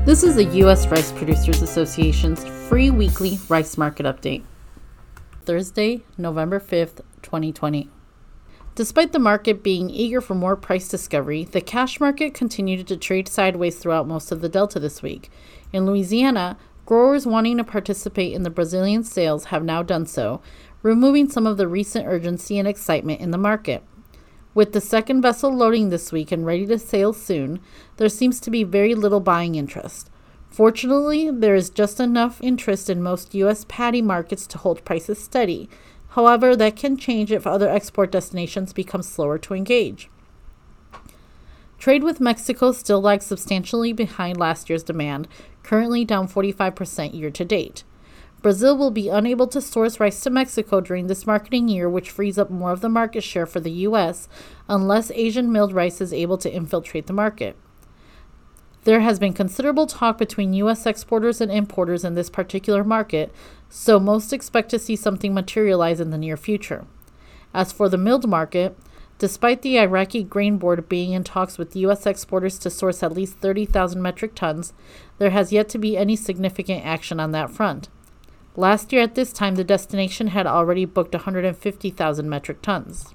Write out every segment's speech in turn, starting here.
This is the U.S. Rice Producers Association's free weekly rice market update. Thursday, November 5th, 2020. Despite the market being eager for more price discovery, the cash market continued to trade sideways throughout most of the Delta this week. In Louisiana, growers wanting to participate in the Brazilian sales have now done so, removing some of the recent urgency and excitement in the market. With the second vessel loading this week and ready to sail soon, there seems to be very little buying interest. Fortunately, there is just enough interest in most U.S. paddy markets to hold prices steady. However, that can change if other export destinations become slower to engage. Trade with Mexico still lags substantially behind last year's demand, currently down 45% year to date. Brazil will be unable to source rice to Mexico during this marketing year, which frees up more of the market share for the U.S. unless Asian milled rice is able to infiltrate the market. There has been considerable talk between U.S. exporters and importers in this particular market, so most expect to see something materialize in the near future. As for the milled market, despite the Iraqi Grain Board being in talks with U.S. exporters to source at least 30,000 metric tons, there has yet to be any significant action on that front. Last year at this time, the destination had already booked 150,000 metric tons.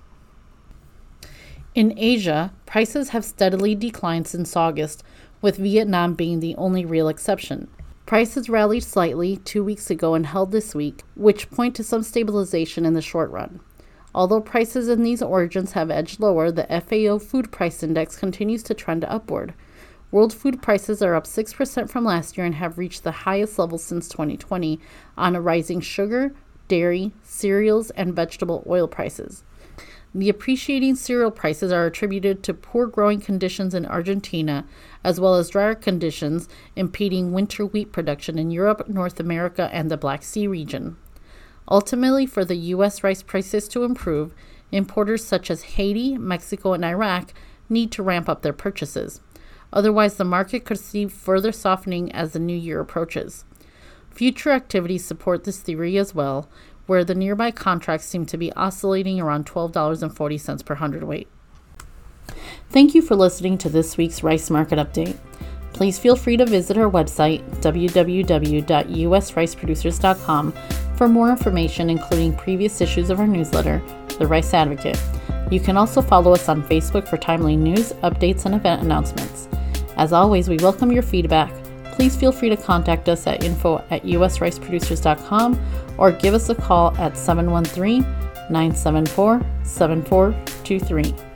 In Asia, prices have steadily declined since August, with Vietnam being the only real exception. Prices rallied slightly 2 weeks ago and held this week, which point to some stabilization in the short run. Although prices in these origins have edged lower, the FAO Food Price Index continues to trend upward. World food prices are up 6% from last year and have reached the highest level since 2020 on a rising sugar, dairy, cereals, and vegetable oil prices. The appreciating cereal prices are attributed to poor growing conditions in Argentina, as well as drier conditions impeding winter wheat production in Europe, North America, and the Black Sea region. Ultimately, for the U.S. rice prices to improve, importers such as Haiti, Mexico, and Iraq need to ramp up their purchases. Otherwise, the market could see further softening as the new year approaches. Future activities support this theory as well, where the nearby contracts seem to be oscillating around $12.40 per hundredweight. Thank you for listening to this week's Rice Market Update. Please feel free to visit our website, www.usriceproducers.com, for more information, including previous issues of our newsletter, The Rice Advocate. You can also follow us on Facebook for timely news, updates, and event announcements. As always, we welcome your feedback. Please feel free to contact us at info@usriceproducers.com or give us a call at 713-974-7423.